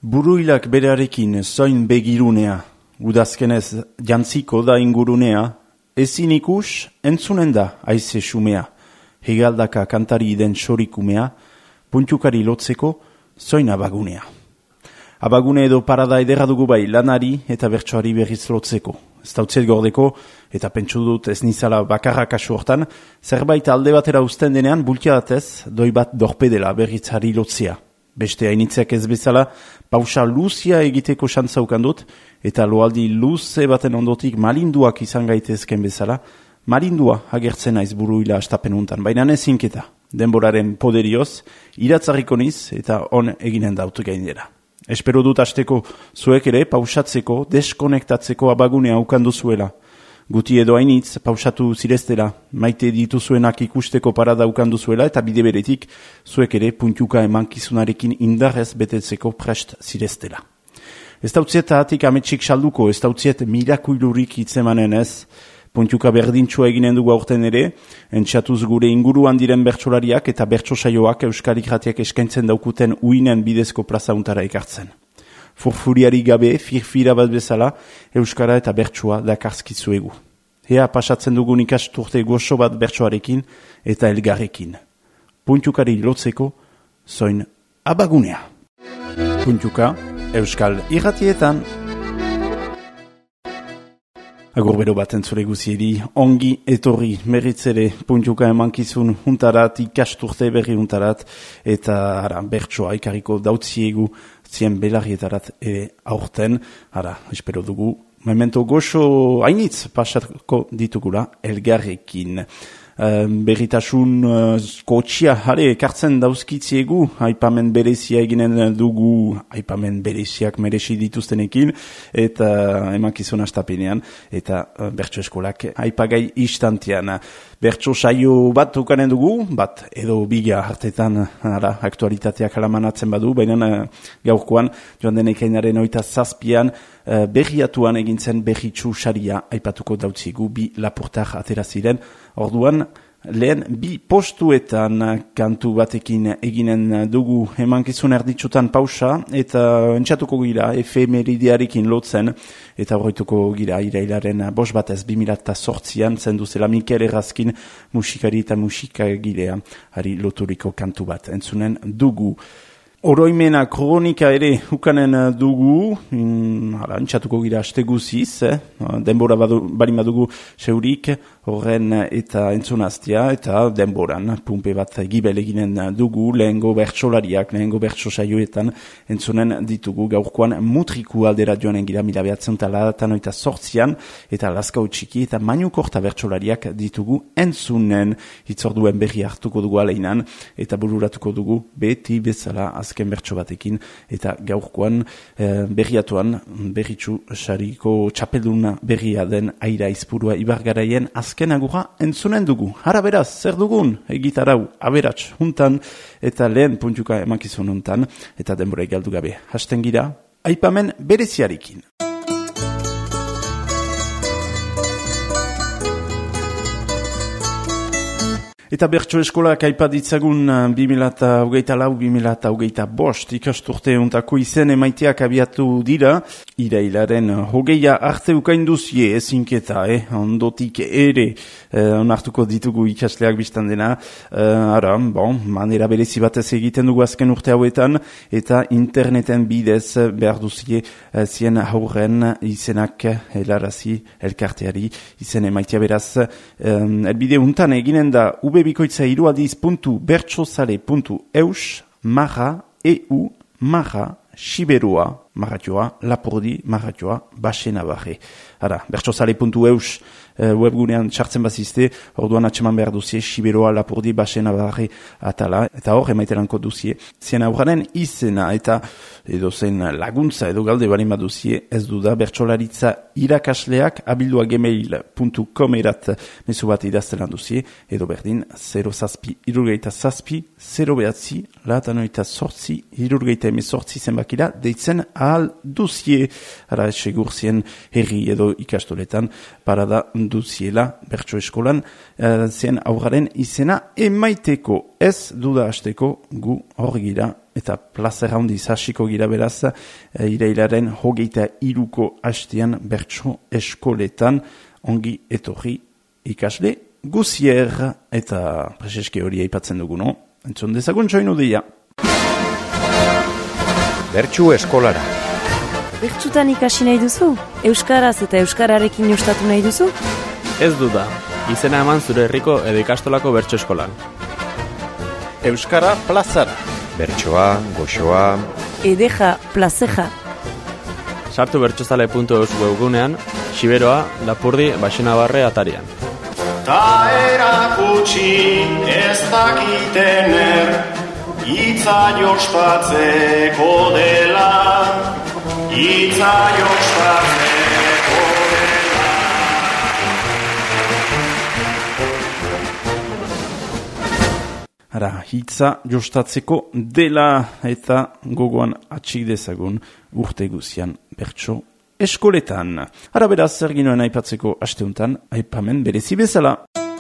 Buruilak berarekin zoin begirunea, udazkenez jantziko da ingurunea, ezin ikus entzunen da aize xumea, hegaldaka kantari den sorikumea, puntukari lotzeko zoin abagunea. Abagune edo parada ederra dugu bai lanari eta bertsoari berriz lotzeko. Ez dautzet gordeko eta pentsu dut ez nizala bakarra kasu hortan, zerbait alde batera uzten denean bultiadatez doi bat dorpedela berritzari lotzea. Beste hainitzeak ez bezala, pausa luzia egiteko xantzaukan dut, eta loaldi luze baten ondotik malinduak izan gaitezken bezala, malindua agertzen naiz buruila astapen untan, baina nezinketa, denboraren poderioz, iratzarriko niz eta on eginen dautu gainera. Espero dut asteko zuek ere pausatzeko, deskonektatzeko abagunea ukandu zuela. Guti edo hainitz, pausatu zireztela, maite dituzuenak ikusteko parada ukandu zuela eta bide beretik zuek ere puntuka emankizunarekin indarrez betetzeko prest zireztela. Ez dautziet ahatik ametsik salduko, ez dautziet mirakuilurik hitzemanen ez, puntuka berdintxua eginen dugu aurten ere, entxatuz gure inguruan diren bertsolariak eta bertso saioak Euskal Irratiak eskaintzen daukuten uinen bidezko plazauntara ekartzen. Furfuriari gabe, firfira bat bezala, Euskara eta bertsoa dakarzkizuegu. Ea pasatzen dugun ikasturte goxo bat bertsoarekin eta elgarrekin. Puntukari lotzeko, zoin abagunea. Puntuka, Euskal Irratietan. Agur bero bat entzule guzieri, ongi etorri berritzere puntuka emankizun huntarat, ikasturte berri huntarat, eta bertsoa ikariko dautziegu zien belarrietarat aurten, espero dugu, memento goxo hainitz pasatko ditugula elgarrekin. Berritasun kotxia, ekartzen dauzkitziegu, aipamen berezia eginen dugu, aipamen bereziak merezi dituztenekin, eta emankizun astapenean, eta bertso eskolak aipagai istantean. Bertso saio bat ukanen dugu, bat edo biga hartetan aktualitateak alamanatzen badu, baina gaurkoan, joan den ekainaren 27an, berriatuan egintzen berritxu saria aipatuko dautzigu, bi lapurtar atera ziren. Orduan, lehen bi postuetan kantu batekin eginen dugu emankizun erditsutan pausa, eta entxatuko gira efemeridearekin lotzen, eta horretuko gira irailaren 5/2008an zenduzela Mikel Errazkin musikari eta musikagilea ari loturiko kantu bat entzunen dugu. Oroimena kronika ere ukanen dugu, antxatuko gira aste guziz, denbora barin badugu seurik, horren eta entzunaztia, eta denboran, pumpe bat gibel eginen dugu, lehengo bertsolariak, lehengo bertso saioetan entzunen ditugu, gaurkoan mutriku aldera joanen gira 1988an, eta Laskau txiki eta Mainukorta bertsolariak ditugu entzunen, hitzorduen berri hartuko dugu aleinan, eta bururatuko dugu beti bezala azken bertso batekin, eta gaurkoan berriatuan, berritxu sariko txapelduna berria den Aira Izpurua Ibargaraien azken agurra entzunen dugu. Hara beraz, zer dugun egitarau aberats juntan, eta lehen puntuka emankizun juntan, eta denbora galdu gabe. Hasten gira, aipamen bereziarekin. Eta bertso eskolak aipaditzagun 2024-2025 ikasturte untako izen emaiteak abiatu dira, irailaren 20 arte ukainduzie ezinketa, ondotik ere onartuko ditugu ikasleak biztan dena, manera berezi batez egiten dugu azken urte hauetan, eta interneten bidez behar duzie zien haurren izenak helarazi elkarteari izen emaitea beraz. Elbide untan eginen da bikoitza irualdiz.bertsozale.eus marra siberua marratioa, lapurdi marratioa, basena barre. Bertsozale.eus webgunean txartzen bazizte, orduan atseman behar duzie, siberoa, lapurdi, basena barre atala, eta hor emaiteranko duzie. Zien aurranen izena eta edo zen laguntza edo galde balima duzie, ez du da bertsolaritza irakasleak abildua gmail.com erat mezu bat idaztelan duzie, edo berdin 0-7-0-0-0-0-0-0-0-0-0-0-0-0-0-0-0-0-0-0-0-0-0-0-0-0-0-0-0-0-0-0 zenbakira deitzen ahal duzie. Segur zien herri edo ikastoletan parada duziela bertso eskolan zen aurraren izena emaiteko. Ez duda hasteko gu hor gira eta plazer handiz hasiko gira beraz irailaren 23ko hastean bertso eskoletan ongi etorri ikasle guzier eta preseske hori aipatzen dugu, no? Entzun dezagun txoinu dia. Bertsu eskolara. Bertsutan ikasi nahi duzu? Euskaraz eta euskararekin ostatu nahi duzu? Ez duda, izena eman zure herriko edo ikastolako bertso eskolan. Euskara plazara. Bertsoa, goxoa... Edeja, plazeja. Sartu bertsozale.eus webgunean, Xiberoa, Lapurdi, Baxenabarre atarian. Ta erakutsi ez dakitener, hitza jospatzeko dela, hitza jospatzeko dela. Ara, hitza jostatzeko dela eta gogoan atxik dezagun urte guzian bertso eskoletan. Ara beraz, zer ginoen aipatzeko asteuntan, aipamen berezi bezala.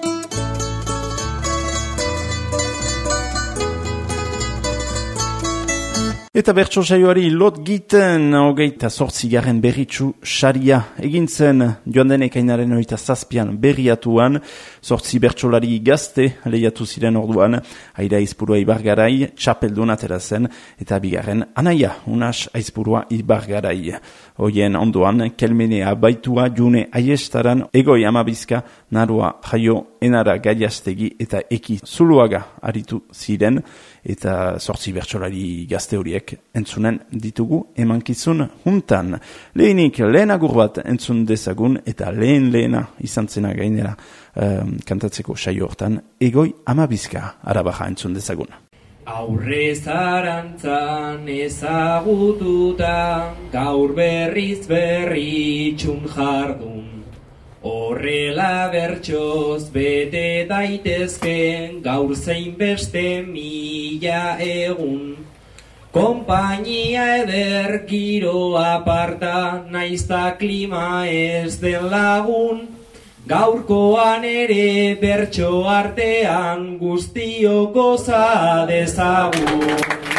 Eta bertso saioari lot giten, 28. berritsu saria egintzen joan den ekainaren 27an berriatuan, 8 bertsolari gazte lehiatu ziren orduan, Aira Aizpurua Ibargarai, txapeldun atera zen, eta bigarren Anaia, Unas Aizpurua Ibargarai. Hoien ondoan, Kelmenea Baitua June Aiestaran, Egoi Amabizka, Narua Jaio Enara Gaiastegi eta Eki Zuluaga aritu ziren, eta 8 bertsolari gazte horiek entzunen ditugu emankizun juntan. Lehenik lehen agur bat entzun dezagun eta lehena izan zena gainera kantatzeko saio hortan Egoi Amabizka Arabaja entzun dezagun. Aurre zarantzan ezagututa gaur berriz berritxun jardun. Horrela bertsoz bete daitezken gaur zein beste 1000 egun. Konpainia eder giro aparta naizta klima ez den lagun. Gaurkoan ere bertso artean guztiok goza dezagun.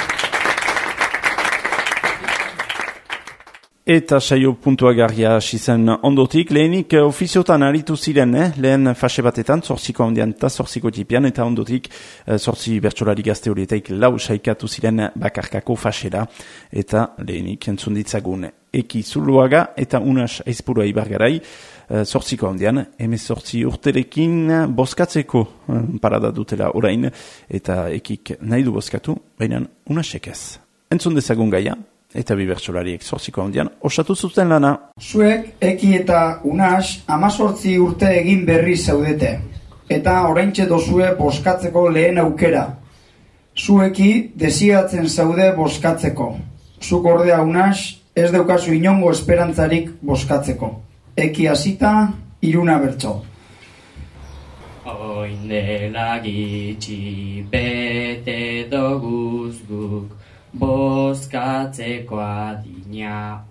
Eta saio puntuagarria hasi zen ondotik, lehenik ofiziotan aritu ziren, lehen fase batetan, 8ko handian eta 8ko tipian, eta ondotik 8 bertsolari gazte horietaik 4 saikatu ziren bakarkako fasera, eta lehenik entzun ditzagun Eki Zuluaga eta Unas Aizpurua Ibargarai, 8ko handian, 18 urterekin bozkatzeko parada dutela orain, eta Ekik nahi du bozkatu, baina Unasek ez. Entzun dezagun gaia, eta bi bertsolariek 8ko handian osatu zuten lana. Zuek, Eki eta Unas, 18 urte egin berri zaudete, eta oraintxe dozue bozkatzeko lehen aukera. Zueki desiatzen zaude bozkatzeko. Zuk ordea Unas, ez daukazu inongo esperantzarik bozkatzeko. Eki hasita, 3 bertso. Oin dela gitxi bete doguz guk, bozkatzeko adina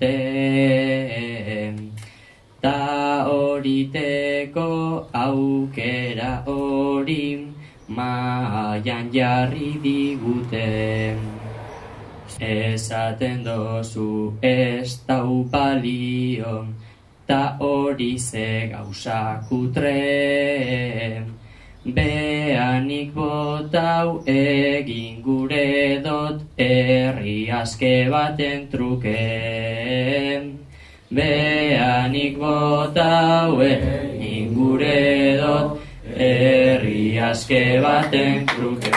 urte, ta horiteko aukera hori maian jarri digute. Esaten dozu ez dau balio, ta hori ze gauza kutre. Beanik botau egin gure dot herri aske baten truke. Beanik botau egin gure dot herri aske baten truke.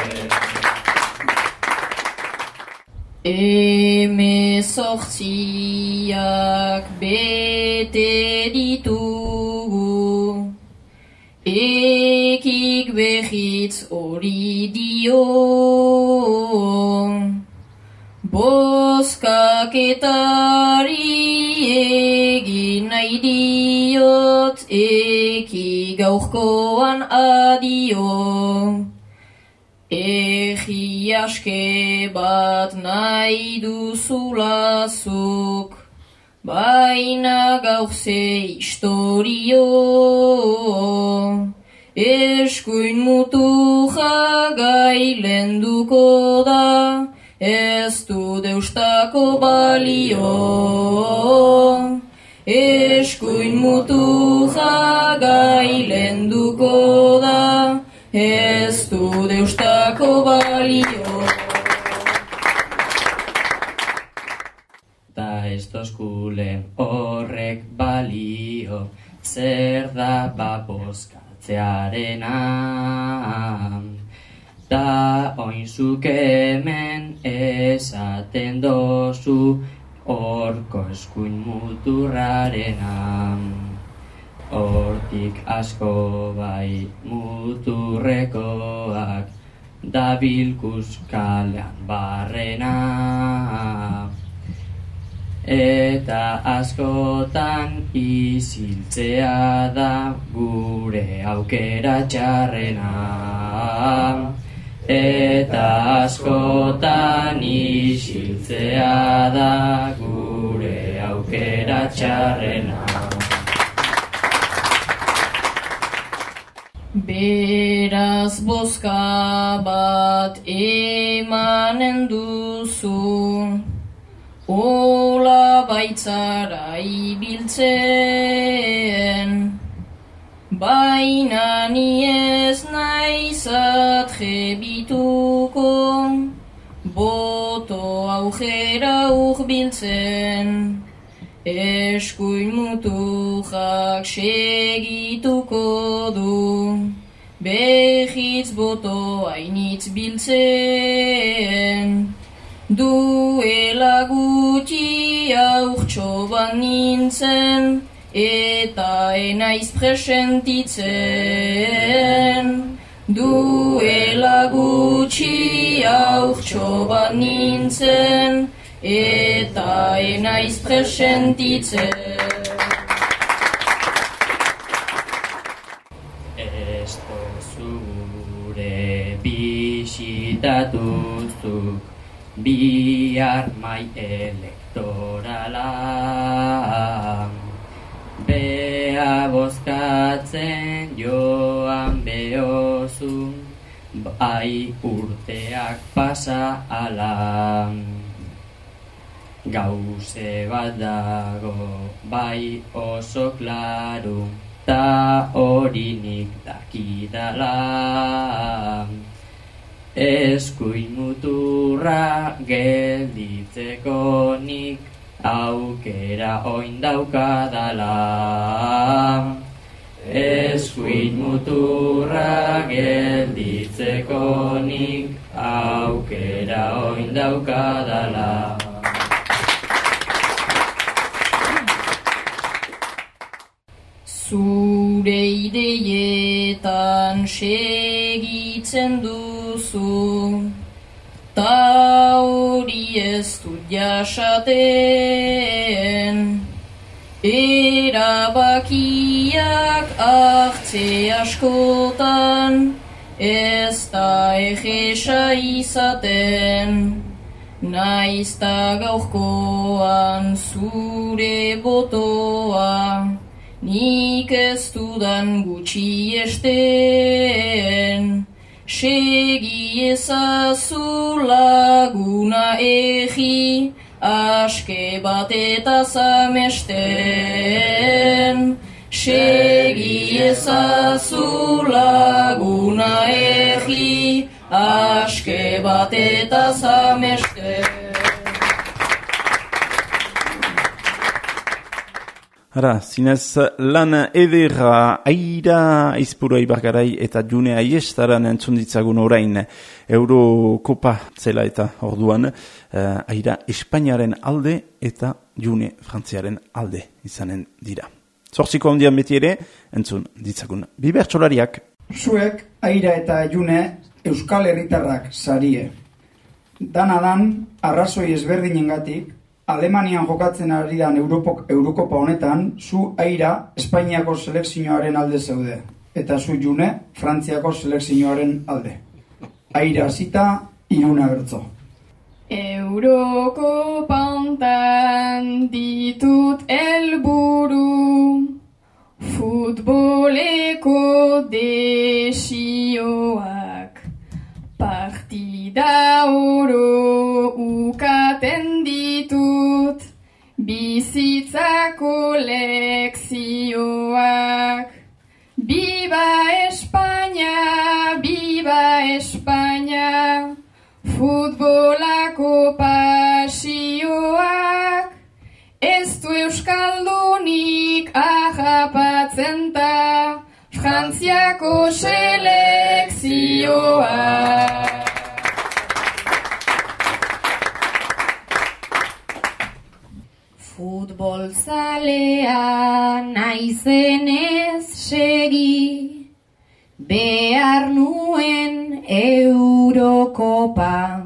Hemezortziak bete ditugu, Ekik behitz hori dio, bozkaketari egin nahi diot, Eki gaurkoan adio. Egi aske bat nahi duzulazuk, baina gaur ze historio, eskuin mutu jagai lenduko da, ez du deustako balio. Eskuin mutu jagai lenduko da, ez du deustako balio. Ta ez dozkulen horrek balio, zer da bozkatzearena. Ta oinzuk hemen esaten dozu horko eskuin muturrarena. Hortik asko bai muturrekoak dabilkuz kalean barrena. Eta askotan isiltzea da gure aukera txarrena. Eta askotan isiltzea da gure aukera txarrena. Beraz bozka bat emanen duzu, ola baitzara ibiltzen, baina ni ez naizat jebituko, boto aujera urbiltzen, eskuin mutujak segituko du, behitz boto hainitz biltzen. Duela gutxi aurtsoban nintzen, eta enaiz presentitzen. Duela gutxi aurtsoban nintzen, eta enaiz presentitzen. Ez dozure bisitatuzuk bihar mai elektorala, bea bozkatzen joan behozu, bai urteak pasa ala. Gauze bat dago bai oso klaru, ta hori nik dakidala. Eskuin muturra gelditzeko nik aukera oin daukadala. Eskuin muturra gelditzeko nik aukera oin daukadala. Zure ideietan segitzen duzu, ta hori ez dut jasaten. Erabakiak hartze askotan, ez da egesa izaten. Naizta gaurkoan zure botoa, nik ez dudan gutxi esten. Segi ezazu laguna egi, aske bat eta zamesten. Segi ezazu laguna egi, aske bat eta zamesten. Ara, zinez lan ederra Aira Aizpuru Aibargarai eta June Aiestaran entzun ditzagun orain Eurokopa zela eta orduan Aira Espainiaren alde eta June Frantziaren alde izanen dira. Zortziko handian beti ere entzun ditzagun bibertsolariak. Zuek Aira eta June Euskal Herritarrak sarie. Danadan arrazoi ezberdinengatik Alemanian jokatzen ari dan Eurokopa honetan, zu Aira Espainiako selekzioaren alde zeude, eta zu June Frantziako selekzioaren alde. Aira hasita, 3 bertso. Eurokopantan ditut helburu, futboleko desioak, partida oro ukaten ditut, bizitzako lekzioak. Viva España, viva España, futbolako pasioak, ez du euskaldunik ahapatzen ta, Frantziako selekzioak. Futbolzalea naizenez segi, behar nuen Eurokopa,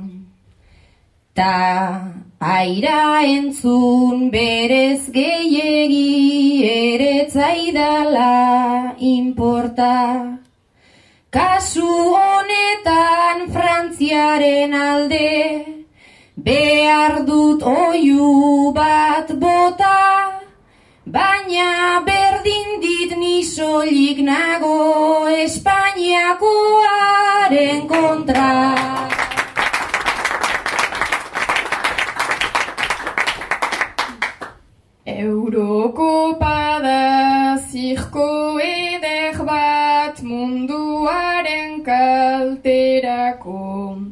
ta aira entzun berez gehiegi eretzaidala inporta. Kasu honetan Frantziaren alde, behar dut oihu bat bota, baina berdin dit ni soilik nago Espainiakoaren kontra. Eurokopa da zirko eder bat munduaren kalterako.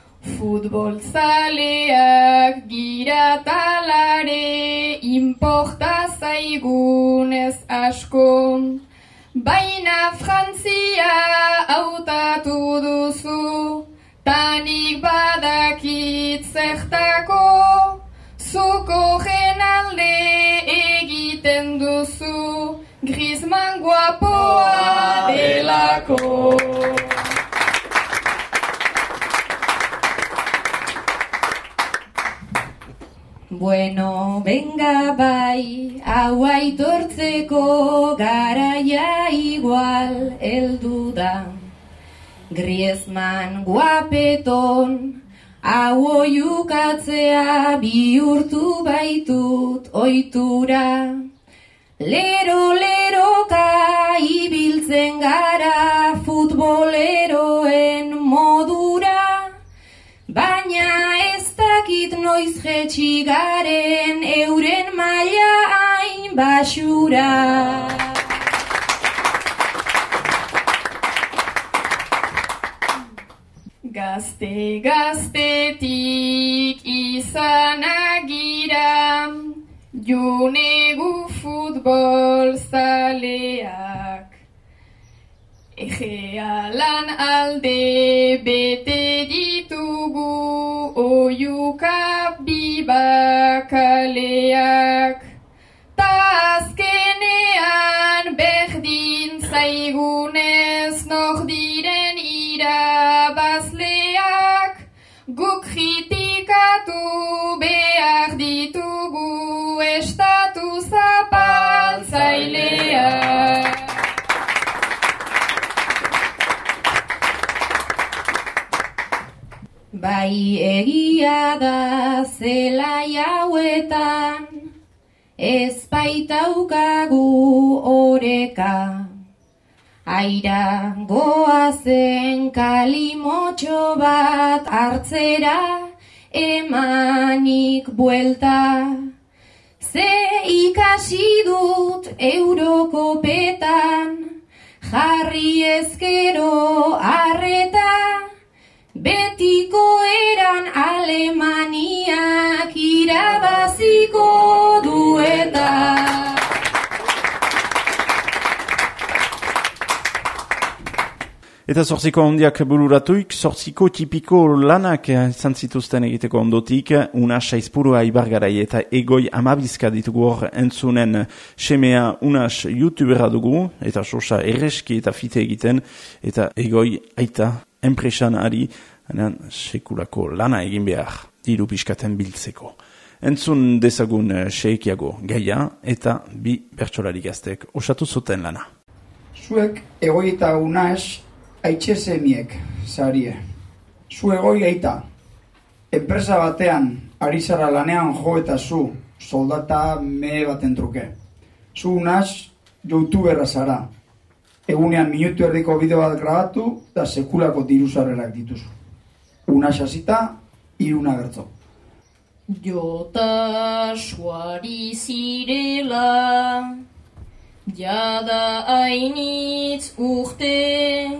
Futbolzaleak giratalare inporta zaigunez asko, baina Frantzia hautatu duzu, tanik badakit zertako, zuko jenalde egiten duzu, Griezmann guapoa delako. Bueno, venga bai, hau aitortzeko garaia igual heldu da. Griezmann guapeton, hau oiukatzea bihurtu baitut oitura. Lero-leroka ibiltzen gara futboleroen modura, baina ez dakit noiz jetxi garen euren maila hain basura. Gazte-gaztetik izan agira, junegu futbol zaleak. Egea lan alde bete ditugu oiuka bibakaleak. Ta azkenean berdin zaigunez nor diren irabazleak. Guk kritikatu behar ditugu estatu zapaltzaileak. Bai egia da zelai hauetan, ez baitaukagu oreka. Aira goazen kalimotxo bat hartzera, emanik buelta. Ze ikasi dut Eurokopetan, jarri ezkero arreta, betiko eran Alemaniak irabaziko dueta. Eta zortziko handiak bururatuik, zortziko tipiko lanak izan zituzten egiteko ondotik, Unas Aizpurua Ibargarai eta Egoi Amabizka ditugu hor entzunen semea Unas YouTubera dugu, eta sosa erreski eta fite egiten, eta Egoi aita enpresan ari, sekulako lana egin behar, diru piskaten biltzeko. Entzun dezagun Xeikiago gaia, eta bi bertsolari gaztek osatu zuten lana. Zuek Egoi eta Unas aitxe semiek, zarie. Zu Egoi aita. Enpresa batean ari zara lanean jo eta zu soldata me baten truke. Zu Unas youtuberra zara. Egunean minutu erdiko bideo bat grabatu eta sekulako diruzarrerak dituzu. Unas hasita, 3 bertso. Jota suari zirela, jada hainitz urte,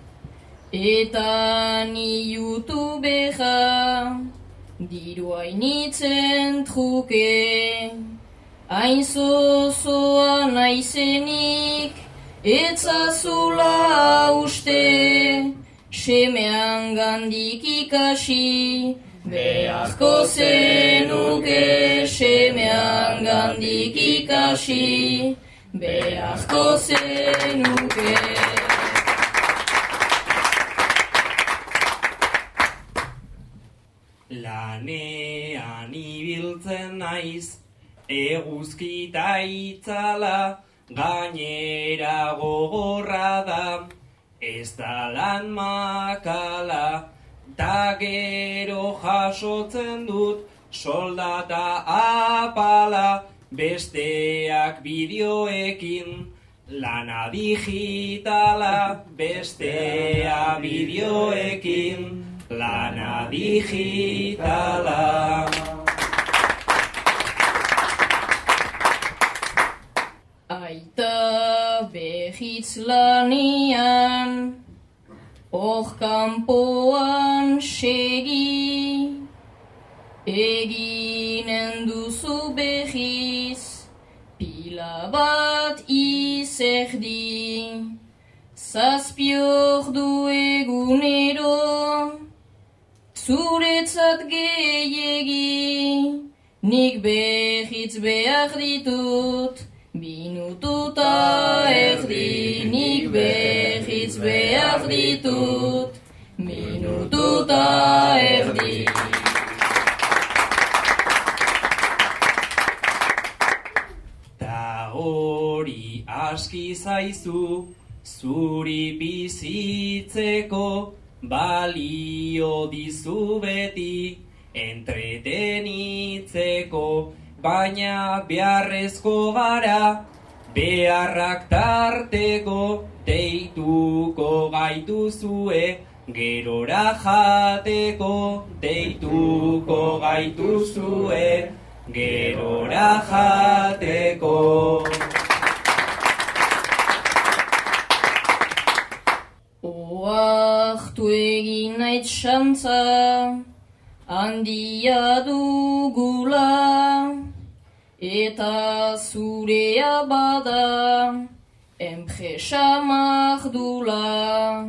eta ni YouTubea, diru hainitzen truke, hain zozoa naizenik, etzazula uste, semean gandik ikasi, beharko zenuke, semean gandik ikasi, beharko zenuke. Lanean ibiltzen naiz, eguzkita itzala, gainera gogorra da, ez da lan makala, ta gero jasotzen dut soldata apala, besteak bideoekin, lana digitala, bestea bideoekin, lana digitala. Aita behitz lanian, hor kanpoan segi, eginen duzu behiz, pila bat izerdi, 7 ordu egunero, zuretzat gehiegi, nik behitz behar ditut, minututa erdi, nik behitz behar ditut, minututa erdi. Ta hori aski zaizu, zuri bizitzeko, balio dizu beti, entretenitzeko, baina beharrezko gara, beharrak tarteko, deituko gaituzue, gerora jateko, deituko gaituzue, gerora jateko. Oartu egin naiz xantza, handia dugula, eta zurea bada, enpresa mardula.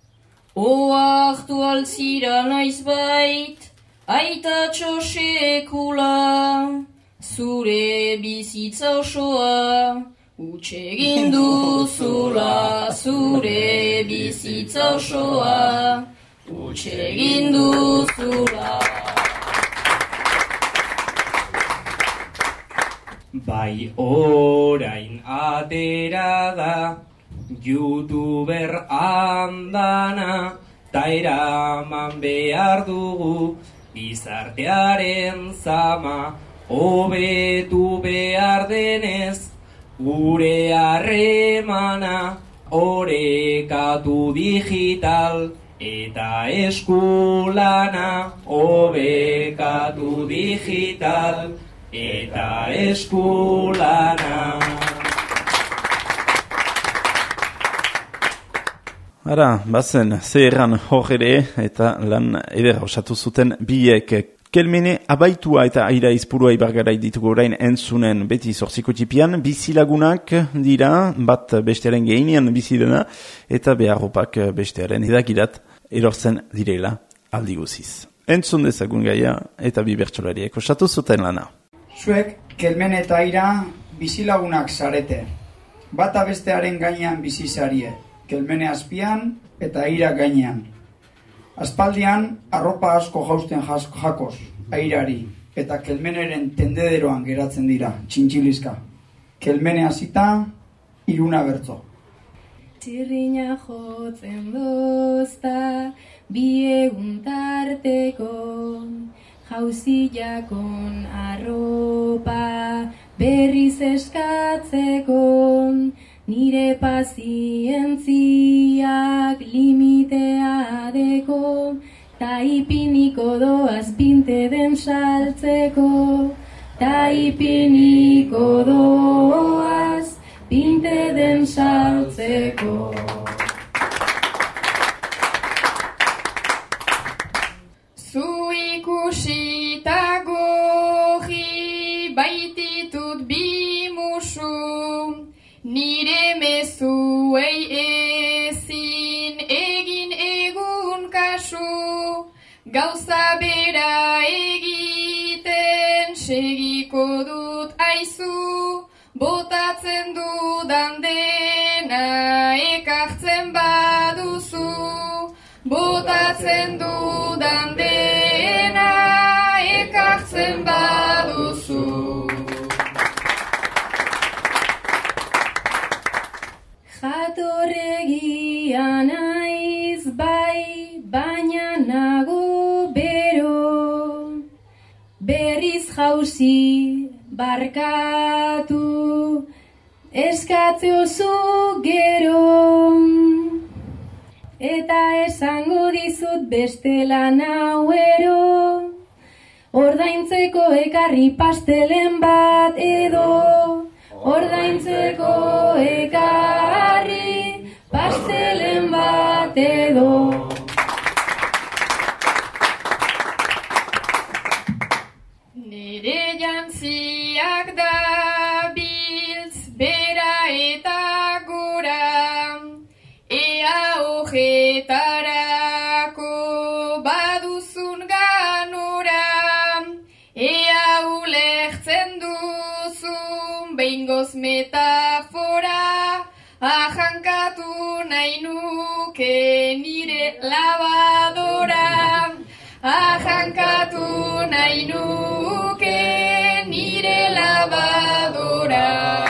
Oartu altzira naiz bait, aitatxo sekula, zure bizitza osoa, utsegin duzula, zure bizitza osoa, utsegin duzula. Bai orain atera da, YouTuber andana, ta eraman behar dugu, gizartearen zama, hobetu behar denez, gure harremana, orekatu digital, eta eskulana, hobekatu digital, eta eskulana. Ara, bazen, zerran hor ere, eta lan edera osatu zuten biek. Kelmene abaitua eta aira izpurua ibargarai ditugu orain entzunen beti zortziko txipian, bizilagunak dira, bat bestearen gehinian bizidena, eta beharropak bestearen edakirat erortzen direla aldi guziz. Entzun dezagun gaia eta bi bertsolariek osatu zuten lana. Zuek, Kelmene eta aira bizilagunak zarete. Bata bestearen gainean bizizarie, Kelmene azpian eta aira gainean. Aspaldian, arropa asko jausten jakoz, airari, eta Kelmeneren tendederoan geratzen dira, txintxilizka. Kelmene hasita, 3 bertso. Txirrina jotzen dozta, 2 egun tarteko, Jauziakon arropa berriz eskatzeko, nire pazientziak limitea deko, ta ipiniko doaz binte den saltzeko, ta ipiniko doaz binte den saltzeko. Zu ikusita gorri baititut bi musu, nire mezuei ezin egin egun kasu, gauza bera egiten segiko dut aizu, botatzen dudan dena ekartzen baduzu, botatzen dudan dena ekartzen baduzu. Jatorregia naiz bai, baina nago bero, berriz jauzi barkatu, eskatze oso gero, eta esango dizut bestela nauero, ordaintzeko ekarri pastelen bat edo, ordaintzeko ekarri pastelen bat edo. Nire jantziak dabiltz bera eta gora, ea hogetarako baduzun ganora, ea ulertzen duzun behingoz metafora, ahankatu nahi nuke nire lavadora, ahankatu nahi nuke nire lavadora.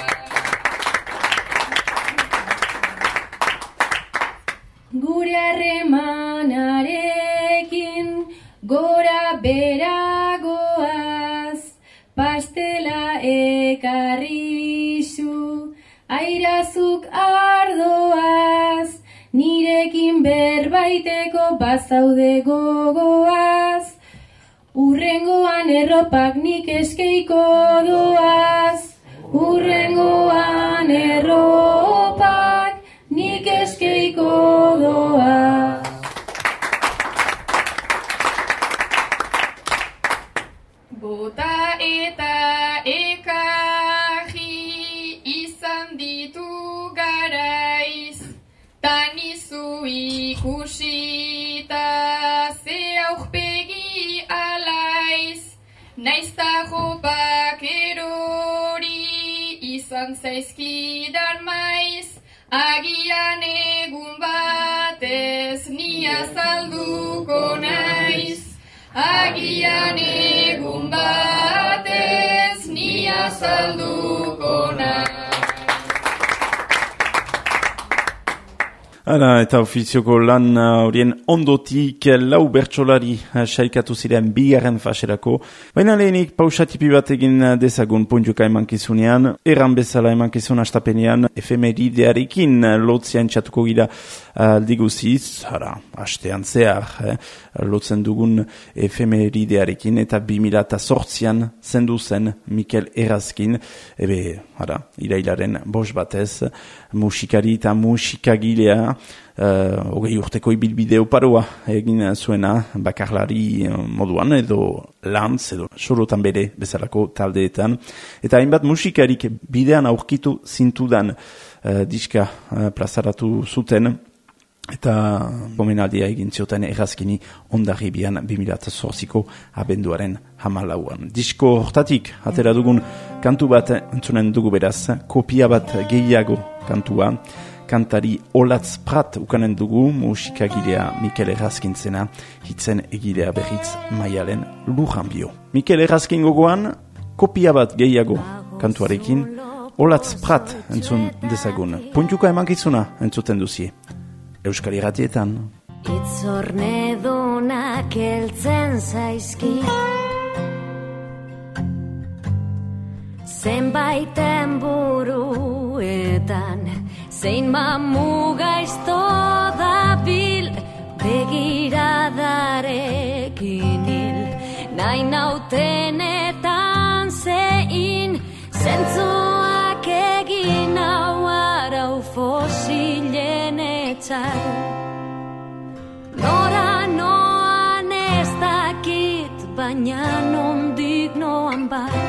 Gure harremanarekin gora beragoaz, pastela ekarrizu, airazuk ardoaz, nirekin berbaiteko bazaude gogoaz, urrengoan erropak nik eskeiko doaz, urrengoan erropak nik eskeiko doaz. Bota eta ekarri izan ditu garaiz, tanizu ikusita ze aurpegi alaiz, naizta jopak erori izan zaizkidan maiz, agian egun batez ni azalduko naiz, agian egun batez ni azalduko naiz. Ara, eta ofizioko lan horien ondotik lau bertsolari saikatu ziren bigarren faserako. Baina lehenik pausatipi bat egin dezagun puntuka emankizunean, erran bezala emankizun astapenean, efemeridearekin lotzian txatuko gira aldiguziz, hastean zehar, lotzen dugun efemeridearekin, eta 2008an zendu zen Mikel Errazkin, irailaren 5 batez, musikari eta musikagilea, hogei urteko ibilbide oparoa egin zuena bakarlari moduan edo lantz edo sorotan bere bezalako taldeetan. Eta hainbat musikarik bidean aurkitu zintudan diska plazaratu zuten eta gomenaldia egin zioten Errazkini Hondarribian 2008ko abenduaren 14an. Disko hortatik atera dugun kantu bat entzunen dugu beraz, kopia bat gehiago kantua, kantari Olatz Prat ukanen dugu, musikagilea Mikel Errazkin zena, hitzen egilea berriz Maialen Lujanbio. Mikel Errazkin gogoan, kopia bat gehiago kantuarekin, Olatz Prat entzun dezagun. Puntuka emankizuna entzuten duzie. Euskal Irratietan. Itzorne onak heltzen zaizkit. Zenbaiten buruetan, zein mamu gaizto dabil, begiradarekin hil, nahi nautenetan zein, zentzuak egin hau arau fosilen etxar. Nora noan ez dakit, baina nondik noan bai.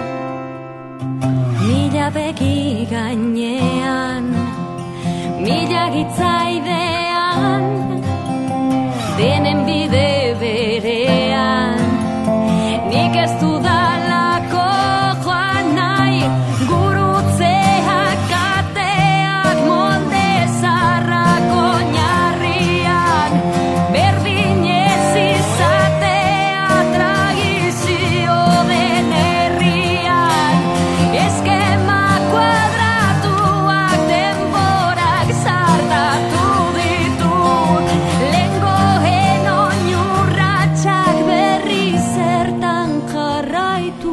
Mila begi gainean, mila gitzaidean, denen bide berean, nik ez dudalako joan nahi, gurutzeak kateak molde zarrako oinarrian, berdin ez izatea tradizio den herrian, eskema kuadratuak denborak zartatu ditu, lengoen oinurratxak berri zertan jarraitu.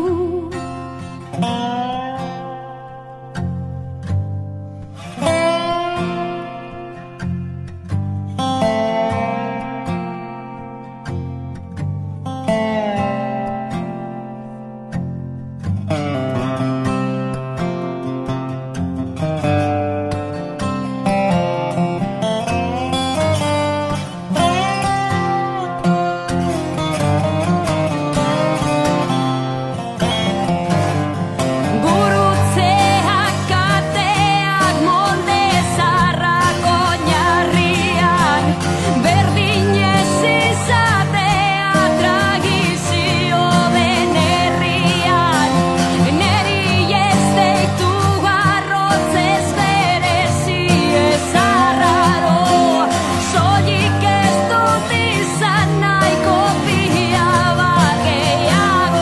Gurutzeak kateak molde zarrako oinarrian, berdin ez izatea tradizio den herrian, neri ez deitu garrotzez berezi ez arraro, soilik ez dut izan nahiko pila bat gehiago.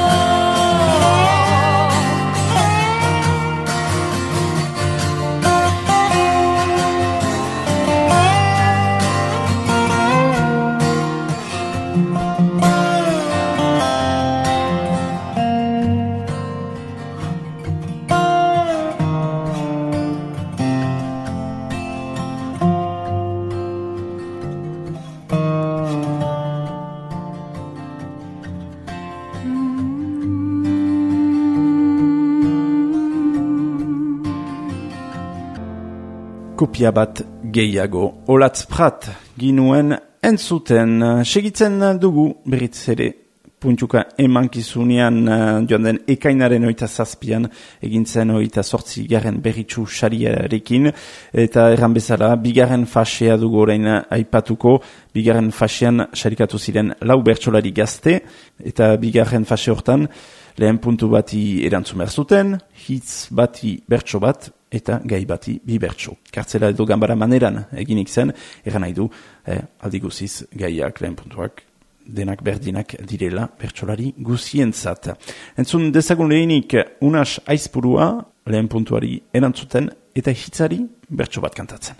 Kopia bat gehiago, Olatz Prat ginuen entzuten. Segitzen dugu berriz ere puntuka emankizunean joan den ekainaren 27an egintzen 28. berritsu sariarekin, eta erran bezala bigarren fasea dugu orain aipatuko. Bigarren fasean sarikatu ziren 4 bertsolari gazte, eta bigarren fase hortan lehen puntu bati erantzun behar zuten, hitz bati bertso bat, eta gai bati 2 bertso. Kartzela edo ganbara maneran eginik zen, erran nahi du, aldi guziz gaiak, lehen puntuak, denak berdinak direla bertsolari guzientzat. Entzun dezagun lehenik Unas Aizpurua, lehen puntuari erantzuten, eta hitzari bertso bat kantatzen.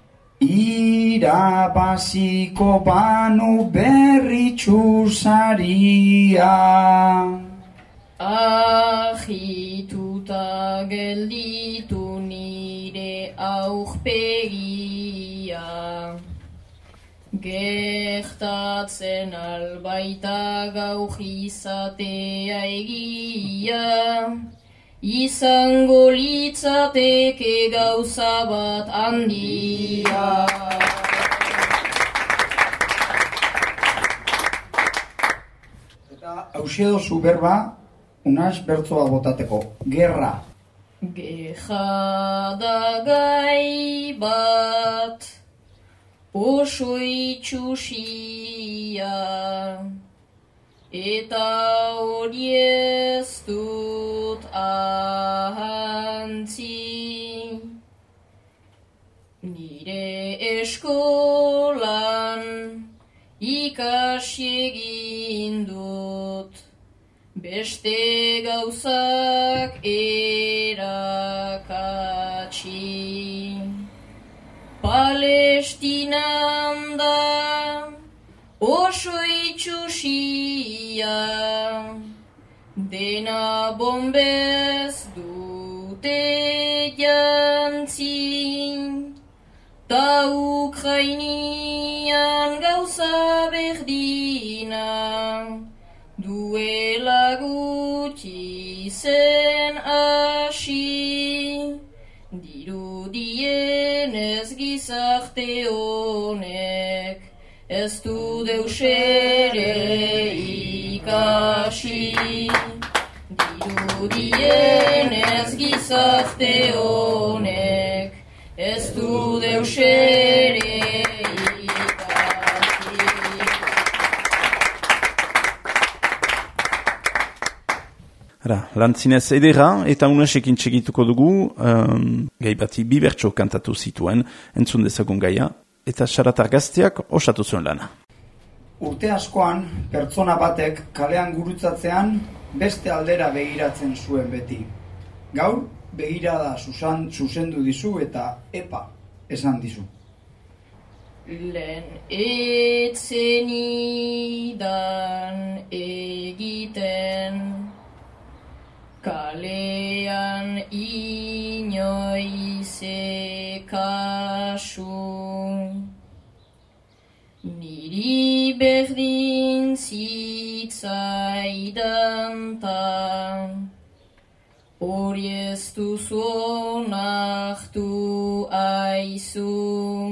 Irabaziko banu berritsu saria, agituta gelditu nire aurpegia, gertatzen albaita gaur izatea egia, izango litzateke gauza bat handia. Eta hauxe dozu berba, Unas bertsoa botateko, gerra. Gerra da gai bat, oso itxusia, eta hori ez dut ahantzi. Nire eskolan ikasi egin dut, beste gauzak erakatsi. Palestinan da oso itxusia, dena bombez dute jantzi, ta Ukrainian gauza berdina, duela gutxi zen hasi, dirudienez gizarte honek, ez du deus ere ikasi. Dirudienez gizarte honek, ez du deus ere ikasi. Lantzinez edera, eta unesekin txegituko dugu, gai bati bi bertso kantatu zituen, entzun dezagun gaia, eta Xaratar gazteak osatu zuen lana. Urte askoan, pertsona batek kalean gurutzatzean beste aldera begiratzen zuen beti. Gaur, begirada zuzendu dizu eta epa esan dizu. Lehen etzenidan egiten, kalean inoiz kasu, niri berdin zitzaidan ta, hori ez duzu onartu aizu.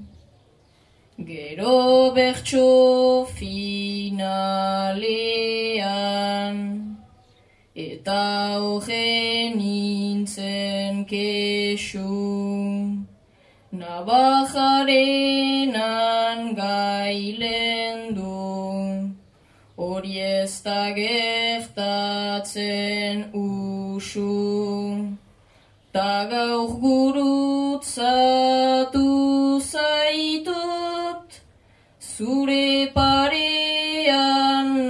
Gero bertso finalean, eta horren nintzen kesu, nabajarenan gailen du, hori ez da gertatzen usu, ta gaur gurutzatu zaitut, zure parean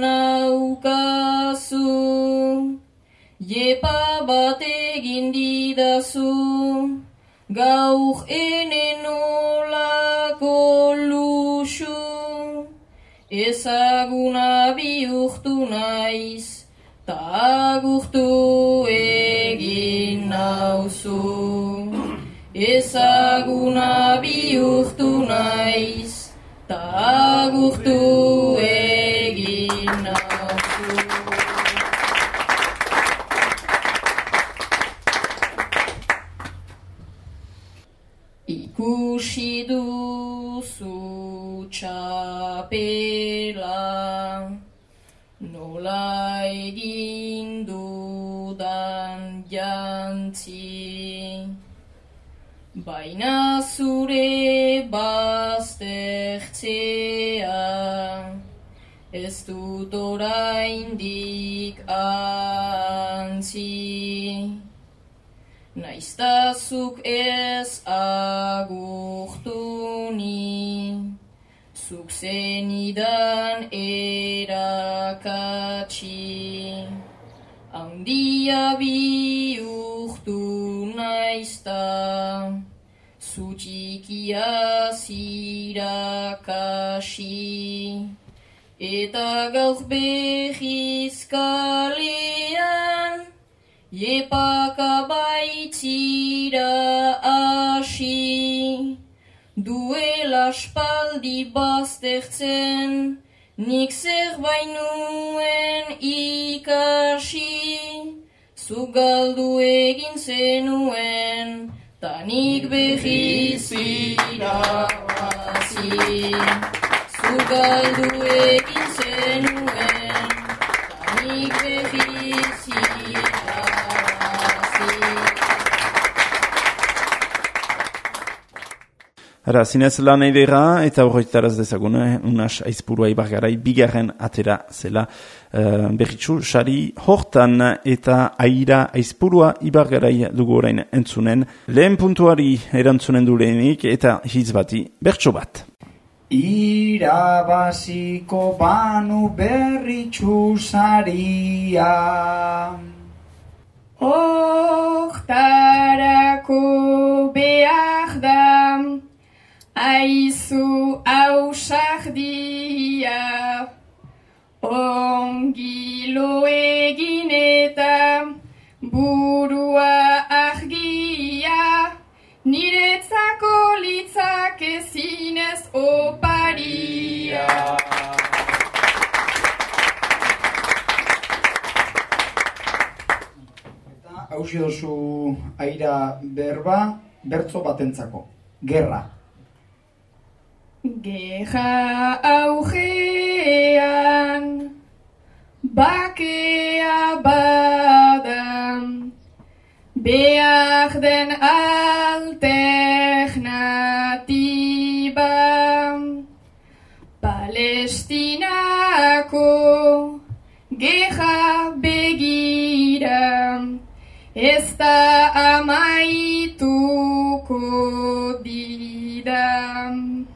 naukazu, jepa bat egin didazu, gaur enen olako luxu, ezaguna bihurtu naiz, ta agurtu egin nauzu. Ezaguna bihurtu naiz, ta agurtu egin nauzu. Ikusi duzu txapela, nola egin dudan jantzi, baina zure baztertzea, ez dut oraindik antzi. Naiztazuk ez agurtu ni, zuk zenidan erakatsi, handia bihurtu naizta, zu txikia zirakasi, eta gaur behiz kalean, jepaka baitzira hasi, duela aspaldi baztertzen, nik zerbait nuen ikasi, zu galdu egin zenuen, ta nik behiz irabazi. Zu galdu egin zenuen, ta nik behiz irabazi. Zinez lan edera eta horretaraz dezagune, unas aizpurua ibargarai bigarren atera zela berritxu, sari hortan eta aira aizpurua ibargarai dugu orain entzunen. Lehen puntuari erantzunen du lehenik eta hitz bati bertso bat. Irabaziko banu berritxu saria, hortarako behar da, aizu ausardia, Ongi lo egin eta burua argia, niretzako litzak ezinez oparia. Eta hausi dozu aira berba, bertzo batentzako. Gerra. Gerra augean, bakea bada, behar den alternatiba. Palestinako gerra begira, ez da amaituko dida.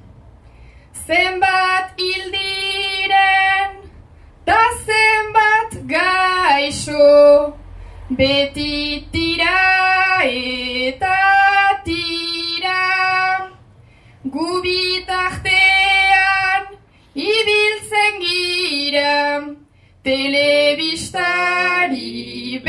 Zenbat hil diren, ta zenbat gaixo, beti tira eta tira. Gu bitartean ibiltzen gira, telebistari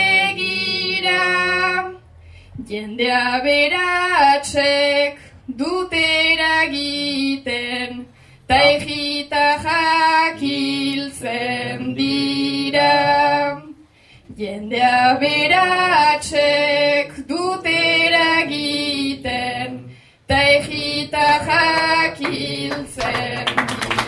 begira. Jende aberatsek dut eragiten, ta egita jakiltzen dira. Jende aberatsek dut eragiten, ta egita jakiltzen dira.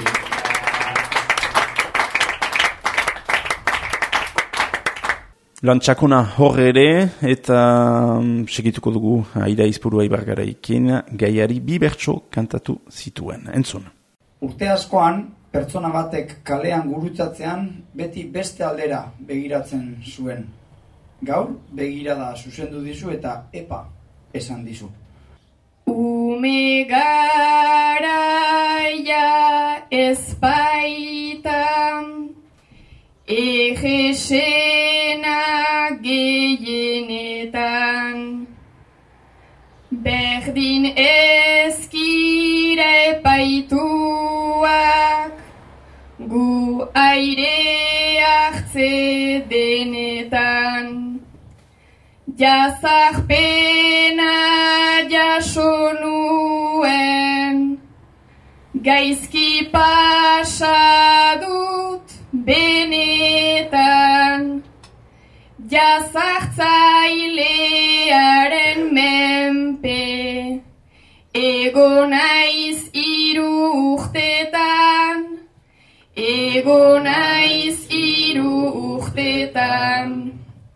Lantxakona hor ere, eta segituko dugu Aida Izpurua Ibargaraikin gaiari bi bertso kantatu zituen. Entzun. Urte askoan, pertsona batek kalean gurutzatzean beti beste aldera begiratzen zuen. Gaur, begirada zuzendu dizu eta epa esan dizu. Ume garaia ez baita, egesena gehienetan, berdin ezkira epaituak, gu aire hartze denetan. Jazarpena jaso nuen, gaizki pasa dut benetan. Jazartzailearen menpe, ego naiz 3 urtetan, ego naiz 3 urtetan.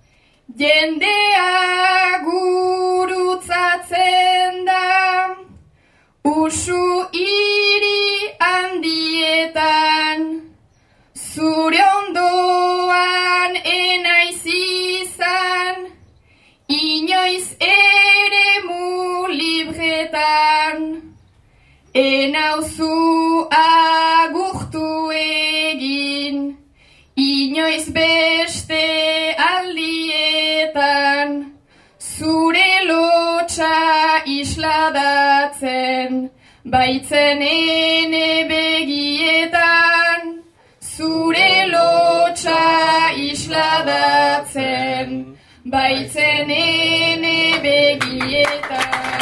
Jendea gurutzatzen da, usu hiri handietan, zure ondoan enaiz izan, inoiz eremu libretan, enauzu agurtu egin, inoiz beste aldietan, zure lotxa isladatzen, baitzen ene begietan, zure lotxa isladatzen, baitzen ene begietan.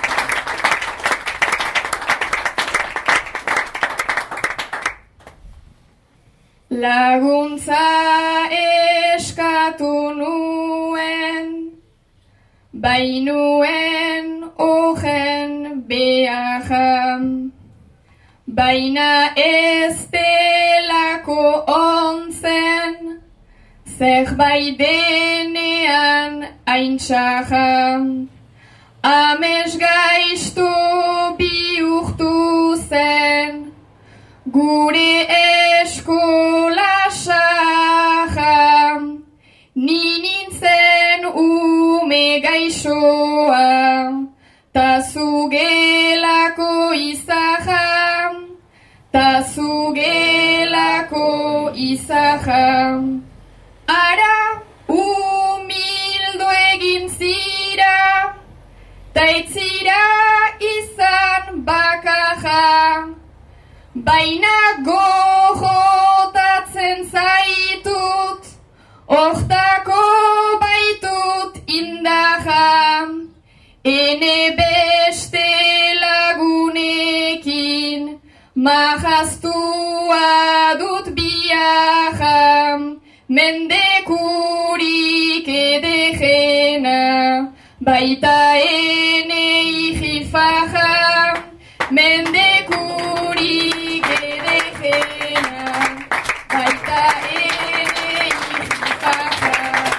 Laguntza eskatu nuen, bainuen ogen beharra, baina ez delako ontzen, zerbait denean aintxarra. Ames gaizto bihurtu zen, gure eskola saja, ni nintzen ume gaixoa, ta zugelako izaja, ta zugelako izaja. Ara humildo egin zira, ta etzira izan bakarra, baina gogotatzen zaitut, hortako baitut indaja, ene beste lagunekin, mahaztua dut biaja, mendekurik edejena, baita ene ijifaja, mendekurik edejena, baita ene ijifaja.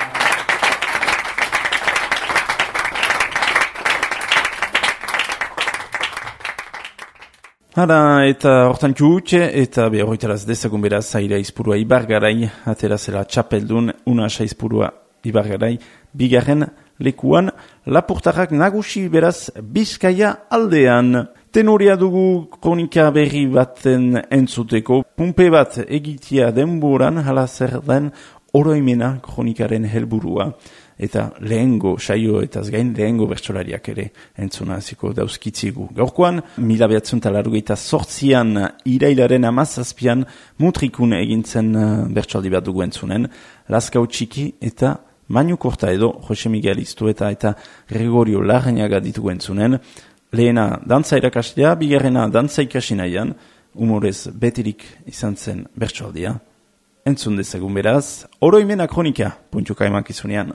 Hala, eta hortan txutxe, eta horretaraz dezagun beraz, zaira izpurua Ibargarai, aterazela txapeldun, unasa izpurua Ibargarai, bigarren lekuan, lapurtarrak nagusi beraz Bizkaia aldean. Tenorea dugu kronika berri baten entzuteko, pumpe bat egitea denboran, hala zer den oroimena kronikaren helburua. Eta lehengo saio eta gain lehengo bertsolariak ere entzuna hasiko dauzkitzigu. Gaurkoan, 1988an irailaren 17an mutrikun egintzen bertsoldi bat dugu entzunen, Lazkao Txiki eta Mainu Korta edo Jose Miguel Iztueta eta Gregorio Larrañaga ditugu entzunen. Lehena dantza irakaslea, bigarrena dantza ikasinaian, humorez betirik izan zen bertsoldia. Entzun dezagun beraz, oroimena kronika, puntuka emankizunean.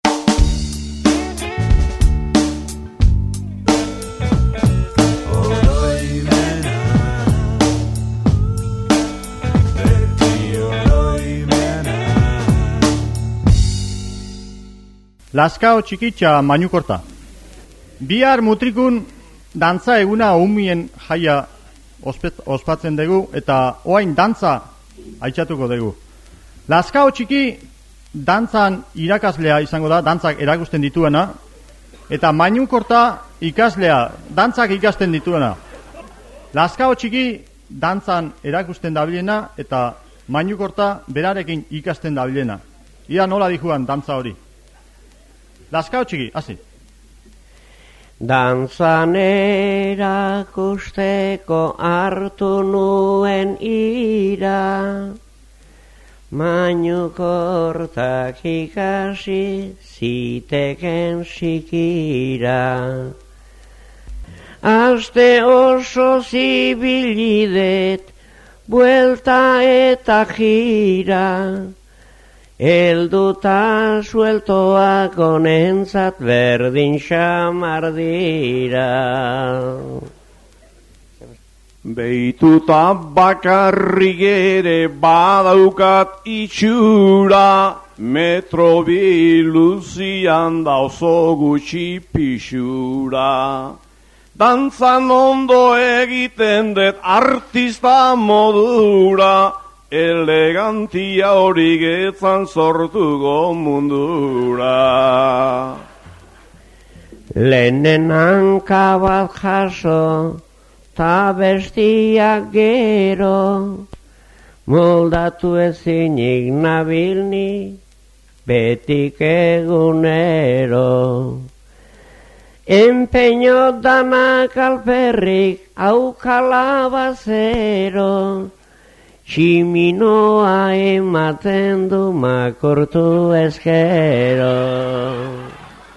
Lazkao Txikitxa Mainu Korta. Bihar mutrikun dantza eguna umien jaia ospatzen dugu eta oain dantza aitzatuko dugu. Lazkao Txiki dantzan irakaslea izango da, dantzak erakusten dituena, eta Mainu Korta ikaslea, dantzak ikasten dituena. Lazkao Txiki dantzan erakusten dabilena eta Mainu Korta berarekin ikasten dabilena. Ia nola dijuan dantza hori. Lazkao Txiki, hasi. Dantzan erakusteko hartu nuen ira, Mainu Kortak ikasi ziteken sikira. Aste oso zibilidet, buelta eta gira, elduta sueltoak honentzat berdin xamar dira. Beituta bakarrik ere badaukat itxura, metro biluzian da oso gutxi pixura. Dantzan ondo egiten dut artista modura, elegantia hori getzan sortuko mundura. Lehenen hanka bat jaso, ta bestiak gero, moldatu ezinik nabilni, betik egunero. Empeño danak alperrik, aukala bazero, tximinoa ematen du makortu eskero.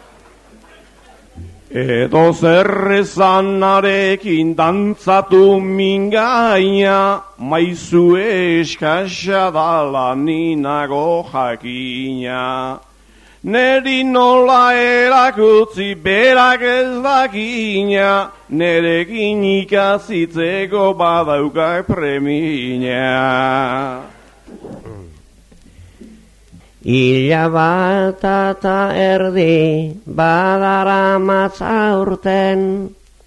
Edo zerrezanarekin dantzatu mingaina, maizu eskasa dala ninago jakina. Neri nola erakutzi berak ez dakina, nerekin ikazitzeko badaukak premina. Ila bat eta erdi badara matza urten,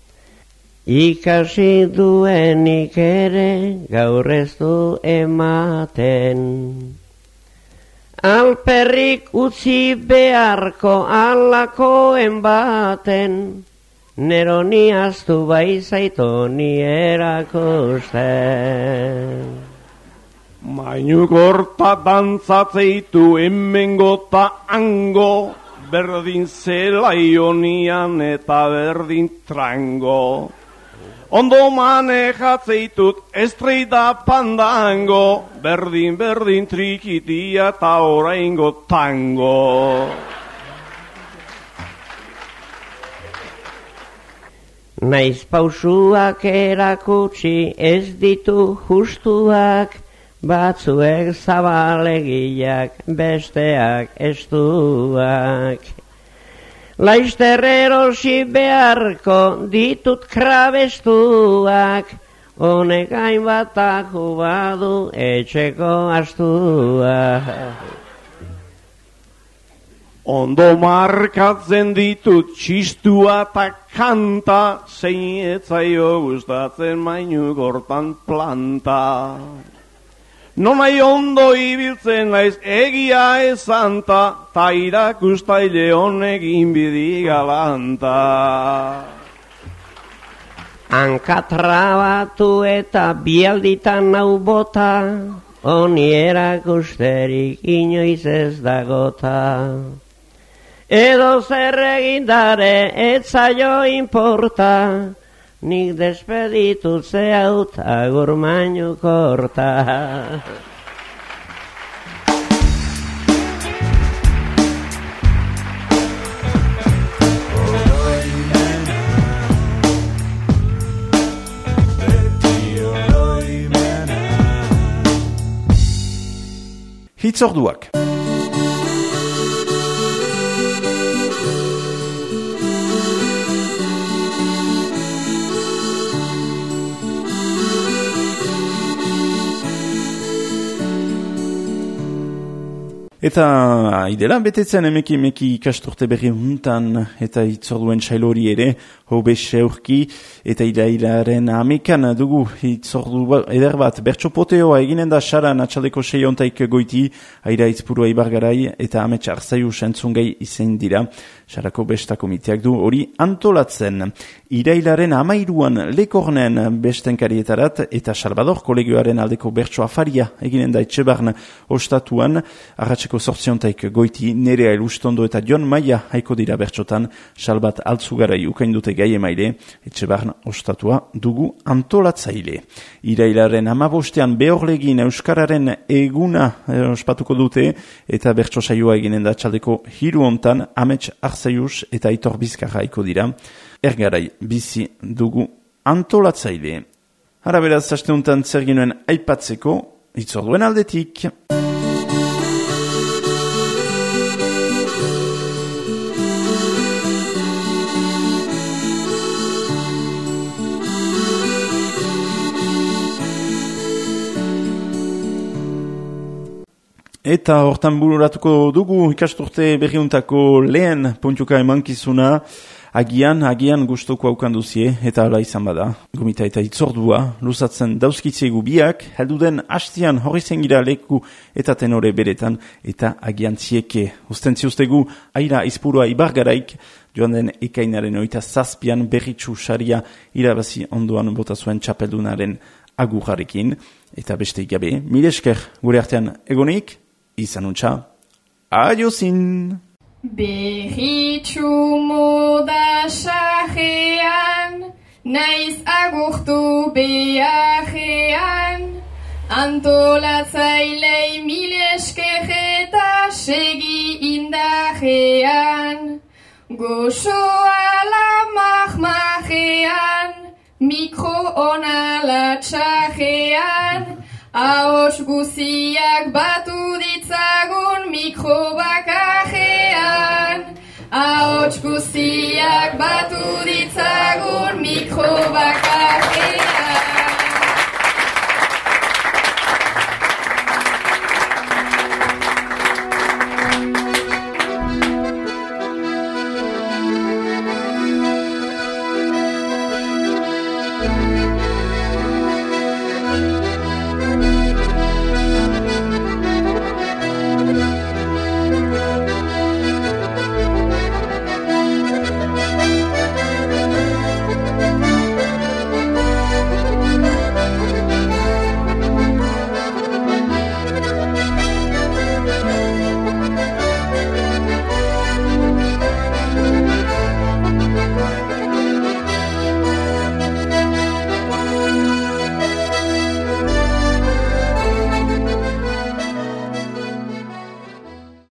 ikasi duenik ere gaur ez du ematen. Alperrik utzi beharko alakoen baten, neroni aztu baizaito ni erakusten. Mainu Korta dantzatzeitu hemengota hango, berdin zelaionian eta berdin trango. Ondo manejatzeitut estreida pandango, berdin trikitia eta oraingo tango. Naiz pausuak erakutsi ez ditu justuak, batzuek zabalegiak, besteak estuak. Laizter erosi beharko ditut krabestuak, honek hainbatak badu etxeko astuak. Ondo markatzen ditut txistua eta kanta, zein etzaio gustatzen mainuk hortan planta. Nonai ondo ibiltzen naiz egia ezanta, ta irakustaile honek inbidi galanta. Hankatrabatu eta bialditan nau bota, honi erakusterik inoiz ez dagota. Edo zer egindare etzaio inporta, nik despeditut zehaut agur mainu korta. Hitzorduak. Eta idela betetzen emeki ikasturte berri huntan eta hitzorduen sailori ere hobe seurki eta irailaren amekan dugu hitzordu eder bat bertsopoteoa eginen da saran atxaldeko 6 goiti aira itzpurua ibargarai eta ametsa arzaiu sentzungai izen dira. Sarako besta komiteak du hori antolatzen. Irailaren 13an Lekornen bestenkarietarat eta Salvador kolegioaren aldeko bertso afaria eginen da Etxebarn ostatuan, arratseko 8 goiti Nerea Elustondo eta Jon Maia haiko dira bertsotan, Salbat altzugarai ukaindute gai emaile, Etxebarn ostatua dugu antolatzaile. Irailaren 15an Behorlegin Euskararen eguna ospatuko dute eta bertso saioa eginen da txaldeko 3 hontan Amets Arzaius eta Aitor Bizkarra haiko dira. Ergarai bizi dugu antolatzaile. Hara beraz, haste honetan zer ginuen aipatzeko, hitzorduen aldetik. Eta hortan bururatuko dugu ikasturte berriuntako lehen puntuka emankizuna, agian gustoko aukanduzie, eta ala izan bada. Gomita eta hitzordua, luzatzen dauzkitzegu biak, helduden hastian horri zengira leku eta tenore beretan, eta agian zieke. Ustentzi ustegu, aira izpurua ibargaraik, joan den ekainaren 27an berritxu saria irabazi ondoan bota zuen txapeldunaren agurrarekin, eta beste gabe, mil esker gure artean egonik, izan untxa, adiozin! Berritxu moda sajean, naiz agurtu beajean, antolatzailei mil esker eta segi indajean, gozoa la mahmajean, mikro onala txajean, ahots guziak batu ditzagun mikro bakajean. Ahots guziak batu ditzagun mikro bakajean.